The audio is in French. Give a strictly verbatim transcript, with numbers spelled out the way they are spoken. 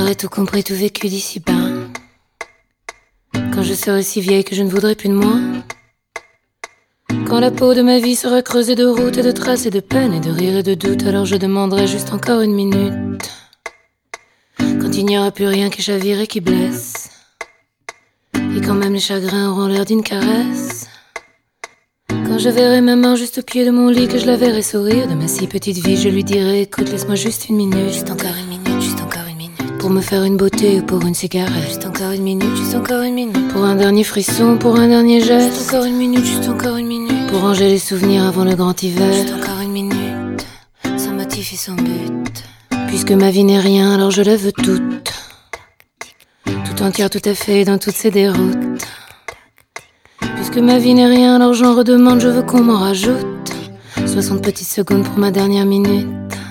j'aurai tout compris, tout vécu d'ici-bas. Quand je serai si vieille que je ne voudrais plus de moi. Quand la peau de ma vie sera creusée de routes et de traces et de peines et de rires et de doutes, alors je demanderai juste encore une minute. Quand il n'y aura plus rien qui chavire et qui blesse, et quand même les chagrins auront l'air d'une caresse. Quand je verrai ma main juste au pied de mon lit, que je la verrai sourire de ma si petite vie, je lui dirai écoute, laisse-moi juste une minute. Juste encore une minute, juste encore une minute. Pour me faire une beauté ou pour une cigarette. Juste encore une minute, juste encore une minute. Pour un dernier frisson, pour un dernier geste. Juste encore une minute, juste encore une minute. Pour ranger les souvenirs avant le grand hiver. Juste encore une minute, sans motif et sans but. Puisque ma vie n'est rien, alors je la veux toute. Tout entière, tout à fait, dans toutes ses déroutes. Puisque ma vie n'est rien, alors j'en redemande, je veux qu'on m'en rajoute soixante petites secondes pour ma dernière minute.